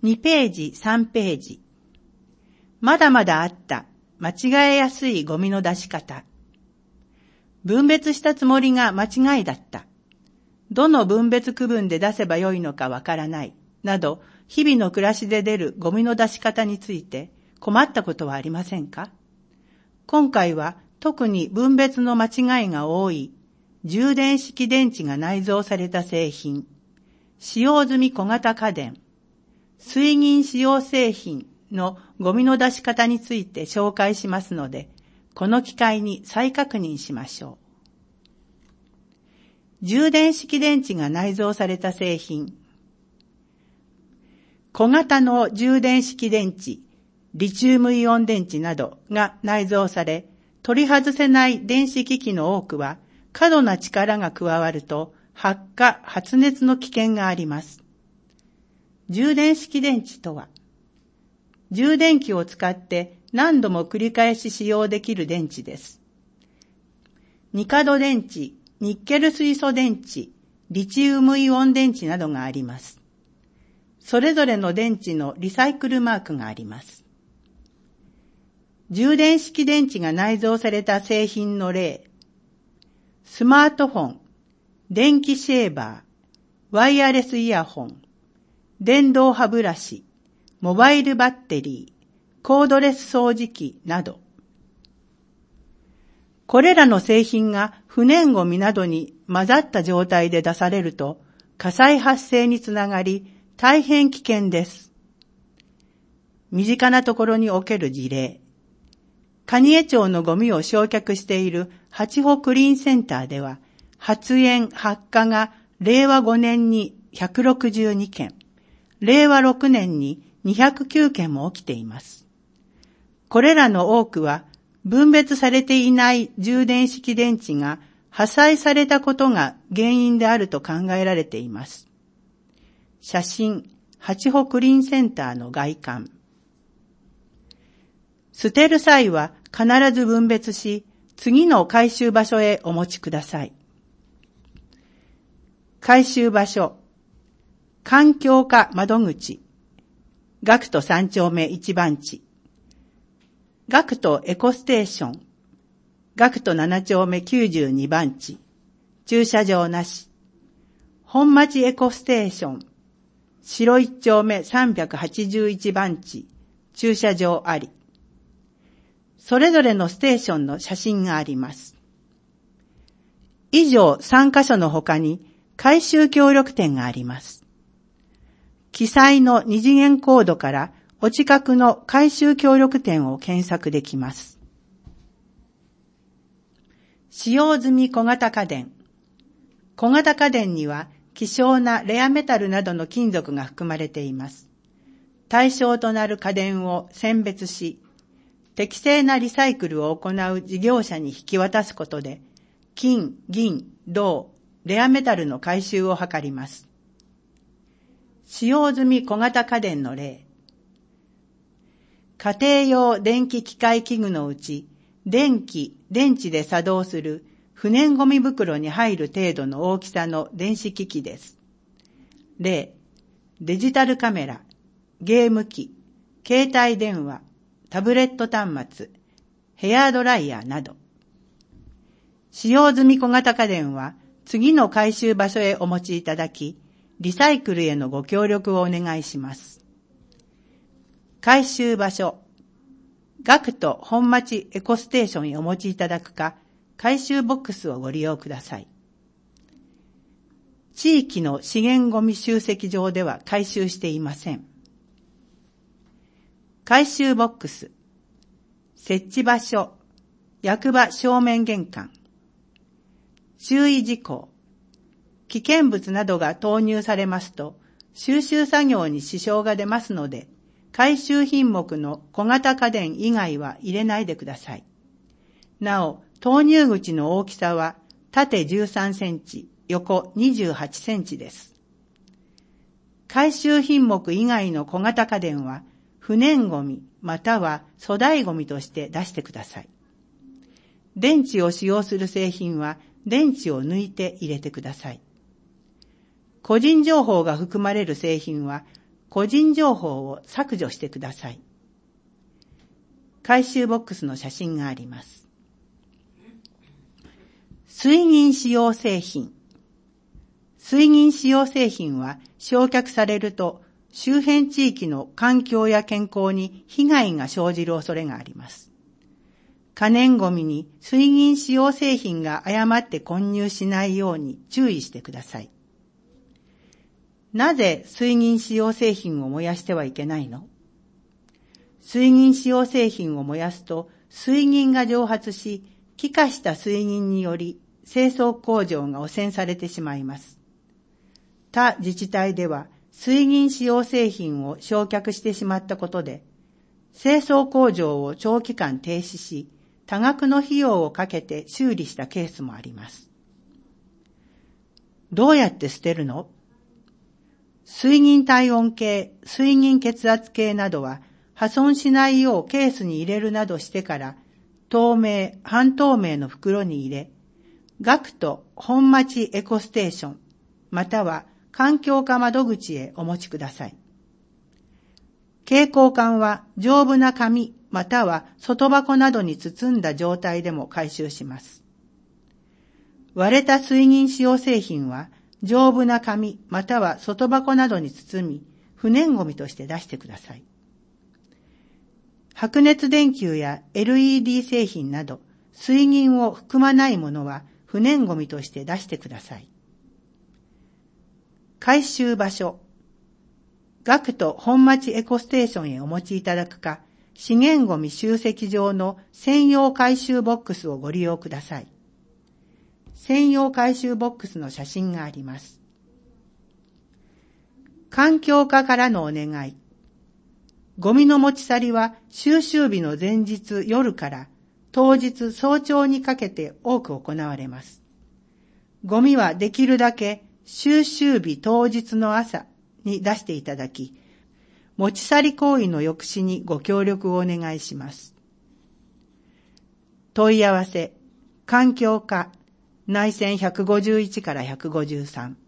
2ページ、3ページ。まだまだあった、間違えやすいゴミの出し方。分別したつもりが間違いだった。どの分別区分で出せばよいのかわからない。など、日々の暮らしで出るゴミの出し方について困ったことはありませんか？今回は特に分別の間違いが多い充電式電池が内蔵された製品、使用済み小型家電、水銀使用製品のゴミの出し方について紹介しますので、この機会に再確認しましょう。充電式電池が内蔵された製品。小型の充電式電池、リチウムイオン電池などが内蔵され、取り外せない電子機器の多くは、過度な力が加わると発火・発熱の危険があります。充電式電池とは、充電器を使って何度も繰り返し使用できる電池です。ニカド電池、ニッケル水素電池、リチウムイオン電池などがあります。それぞれの電池のリサイクルマークがあります。充電式電池が内蔵された製品の例、スマートフォン、電気シェーバー、ワイヤレスイヤホン、電動歯ブラシ、モバイルバッテリー、コードレス掃除機など。これらの製品が不燃ゴミなどに混ざった状態で出されると火災発生につながり大変危険です。身近なところにおける事例。蟹江町のゴミを焼却している八保クリーンセンターでは発煙・発火が令和5年に162件、令和6年に209件も起きています。これらの多くは分別されていない充電式電池が破砕されたことが原因であると考えられています。写真、八保クリーンセンターの外観。捨てる際は必ず分別し、次の回収場所へお持ちください。回収場所。環境課窓口。学徒3丁目1番地。学徒エコステーション。学徒7丁目92番地。駐車場なし。本町エコステーション。白1丁目381番地。駐車場あり。それぞれのステーションの写真があります。以上3カ所の他に回収協力店があります。記載の2次元コードからお近くの回収協力店を検索できます。使用済み小型家電。小型家電には希少なレアメタルなどの金属が含まれています。対象となる家電を選別し、適正なリサイクルを行う事業者に引き渡すことで、金、銀、銅、レアメタルの回収を図ります。使用済み小型家電の例。家庭用電気機械器具のうち、電池で作動する不燃ゴミ袋に入る程度の大きさの電子機器です。例、デジタルカメラ、ゲーム機、携帯電話、タブレット端末、ヘアドライヤーなど。使用済み小型家電は次の回収場所へお持ちいただき、リサイクルへのご協力をお願いします。回収場所。学徒本町エコステーションへお持ちいただくか、回収ボックスをご利用ください。地域の資源ゴミ集積場では回収していません。回収ボックス。設置場所。役場正面玄関。注意事項。危険物などが投入されますと、収集作業に支障が出ますので、回収品目の小型家電以外は入れないでください。なお、投入口の大きさは縦13センチ、横28センチです。回収品目以外の小型家電は、不燃ゴミまたは粗大ゴミとして出してください。電池を使用する製品は電池を抜いて入れてください。個人情報が含まれる製品は個人情報を削除してください。回収ボックスの写真があります。水銀使用製品。水銀使用製品は焼却されると周辺地域の環境や健康に被害が生じる恐れがあります。可燃ごみに水銀使用製品が誤って混入しないように注意してください。なぜ水銀使用製品を燃やしてはいけないの？水銀使用製品を燃やすと水銀が蒸発し、気化した水銀により清掃工場が汚染されてしまいます。他自治体では水銀使用製品を焼却してしまったことで、清掃工場を長期間停止し、多額の費用をかけて修理したケースもあります。どうやって捨てるの？水銀体温計、水銀血圧計などは破損しないようケースに入れるなどしてから、透明、半透明の袋に入れ、学徒本町エコステーション、または環境課窓口へお持ちください。携行缶は丈夫な紙または外箱などに包んだ状態でも回収します。割れた水銀使用製品は丈夫な紙または外箱などに包み、不燃ごみとして出してください。白熱電球や LED 製品など水銀を含まないものは不燃ごみとして出してください。回収場所。学徒本町エコステーションへお持ちいただくか、資源ごみ集積場の専用回収ボックスをご利用ください。専用回収ボックスの写真があります。環境課からのお願い。ゴミの持ち去りは収集日の前日夜から当日早朝にかけて多く行われます。ゴミはできるだけ収集日当日の朝に出していただき、持ち去り行為の抑止にご協力をお願いします。問い合わせ、環境課、内線151から153。